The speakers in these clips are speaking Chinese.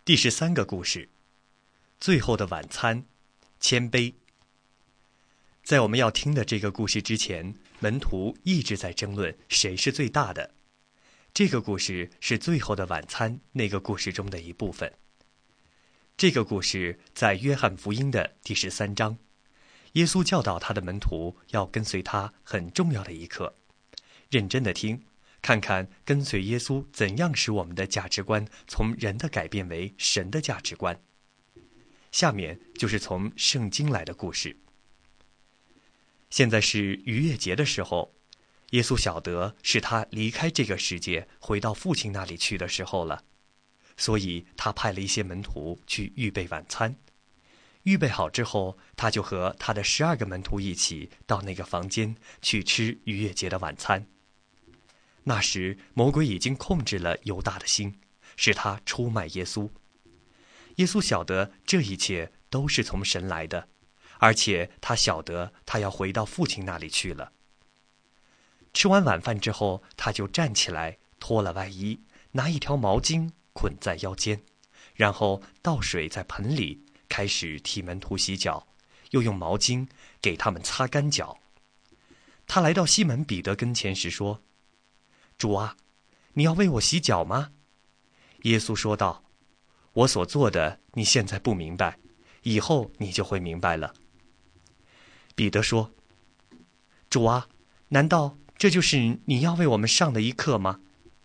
第13个故事，最后的晚餐，谦卑。在我们要听的这个故事之前，门徒一直在争论谁是最大的。这个故事是最后的晚餐那个故事中的一部分。这个故事在约翰福音的第13章，耶稣教导他的门徒要跟随他很重要的一课，认真的听，看看跟随耶稣怎样使我们的价值观从人的改变为神的价值观。下面就是从圣经来的故事。现在是逾越节的时候，耶稣晓得是他离开这个世界回到父亲那里去的时候了，所以他派了一些门徒去预备晚餐。预备好之后，他就和他的12个门徒一起到那个房间去吃逾越节的晚餐。那时魔鬼已经控制了犹大的心，使他出卖耶稣。耶稣晓得这一切都是从神来的，而且他晓得他要回到父亲那里去了。吃完晚饭之后，他就站起来，脱了外衣，拿一条毛巾捆在腰间，然后倒水在盆里，开始替门徒洗脚，又用毛巾给他们擦干脚。他来到西门彼得跟前时说：“主啊，你要为我洗脚吗？”耶稣说道：“我所做的你现在不明白，以后你就会明白了。”彼得说：“主啊，难道这就是你要为我们上的一课吗？”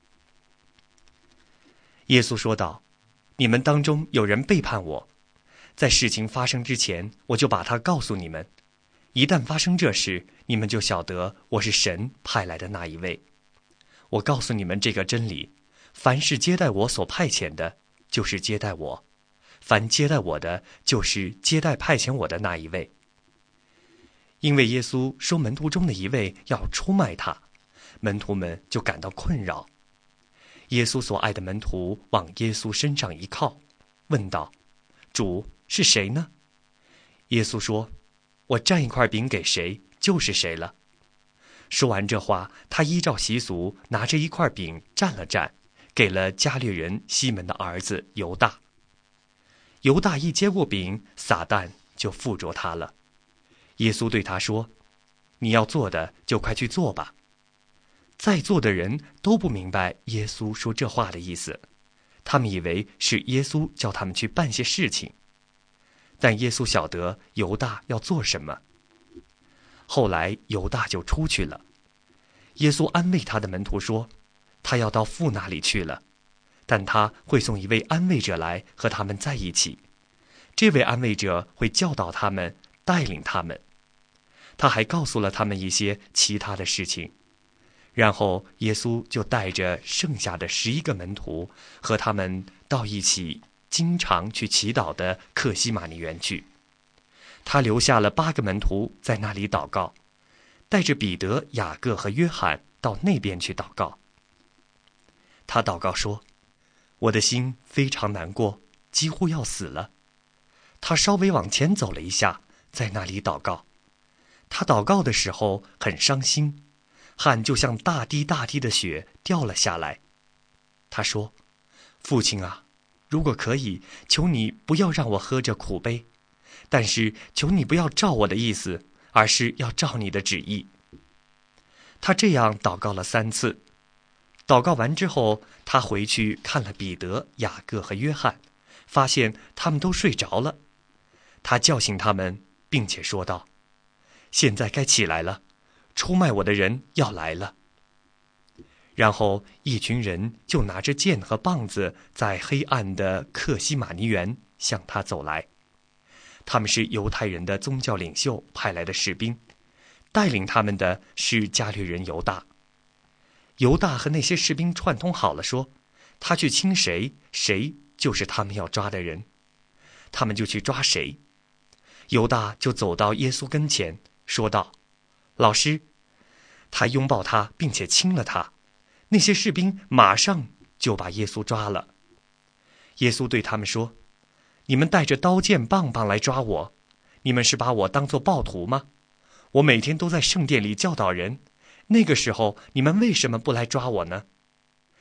耶稣说道：“你们当中有人背叛我，在事情发生之前，我就把它告诉你们。一旦发生这事，你们就晓得我是神派来的那一位。我告诉你们这个真理：凡是接待我所派遣的，就是接待我；凡接待我的，就是接待派遣我的那一位。”因为耶稣说门徒中的一位要出卖他，门徒们就感到困扰。耶稣所爱的门徒往耶稣身上一靠，问道：“主，是谁呢？”耶稣说：“我蘸一块饼给谁，就是谁了。”说完这话，他依照习俗拿着一块饼蘸了蘸，给了加略人西门的儿子犹大。犹大一接过饼，撒旦就附着他了。耶稣对他说：“你要做的就快去做吧。”在座的人都不明白耶稣说这话的意思，他们以为是耶稣叫他们去办些事情。但耶稣晓得犹大要做什么。后来犹大就出去了。耶稣安慰他的门徒说：“他要到父那里去了，但他会送一位安慰者来和他们在一起。这位安慰者会教导他们，带领他们。”他还告诉了他们一些其他的事情。然后耶稣就带着剩下的11个门徒和他们到一起经常去祈祷的客西马尼园去。他留下了8个门徒在那里祷告，带着彼得、雅各和约翰到那边去祷告。他祷告说：“我的心非常难过，几乎要死了。”他稍微往前走了一下，在那里祷告。他祷告的时候很伤心，汗就像大滴大滴的血掉了下来。他说：“父亲啊，如果可以，求你不要让我喝这苦杯，但是求你不要照我的意思，而是要照你的旨意。”他这样祷告了3次。祷告完之后，他回去看了彼得、雅各和约翰，发现他们都睡着了。他叫醒他们，并且说道：“现在该起来了，出卖我的人要来了。”然后一群人就拿着剑和棒子，在黑暗的客西马尼园向他走来。他们是犹太人的宗教领袖派来的士兵，带领他们的是加略人犹大。犹大和那些士兵串通好了，说他去亲谁，谁就是他们要抓的人，他们就去抓谁。犹大就走到耶稣跟前，说道：“老师。”他拥抱他，并且亲了他。那些士兵马上就把耶稣抓了。耶稣对他们说：“你们带着刀剑棒棒来抓我，你们是把我当作暴徒吗？我每天都在圣殿里教导人，那个时候你们为什么不来抓我呢？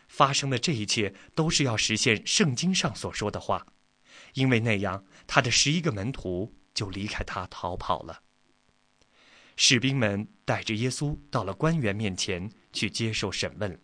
发生的这一切都是要实现圣经上所说的话，因为那样他的11个门徒就离开他逃跑了。士兵们带着耶稣到了官员面前去接受审问。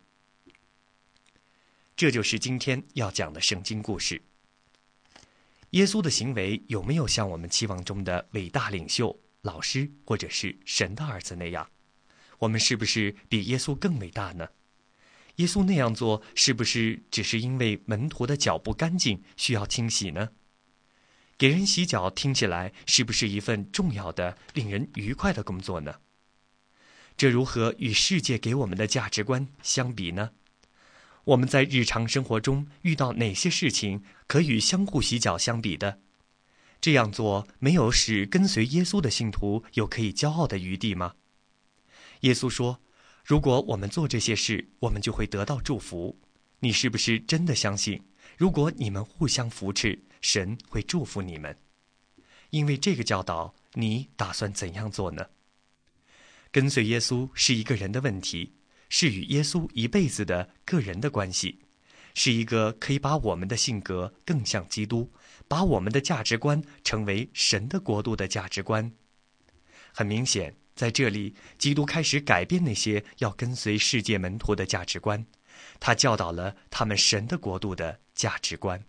这就是今天要讲的圣经故事。耶稣的行为有没有像我们期望中的伟大领袖、老师或者是神的儿子那样？我们是不是比耶稣更伟大呢？耶稣那样做是不是只是因为门徒的脚不干净，需要清洗呢？给人洗脚听起来是不是一份重要的、令人愉快的工作呢？这如何与世界给我们的价值观相比呢？我们在日常生活中遇到哪些事情可与相互洗脚相比的？这样做没有使跟随耶稣的信徒有可以骄傲的余地吗？耶稣说，如果我们做这些事，我们就会得到祝福。你是不是真的相信，如果你们互相扶持，神会祝福你们？因为这个教导，你打算怎样做呢？跟随耶稣是一个人的问题，是与耶稣一辈子的个人的关系，是一个可以把我们的性格更像基督，把我们的价值观成为神的国度的价值观。很明显，在这里，基督开始改变那些要跟随世界门徒的价值观，他教导了他们神的国度的价值观。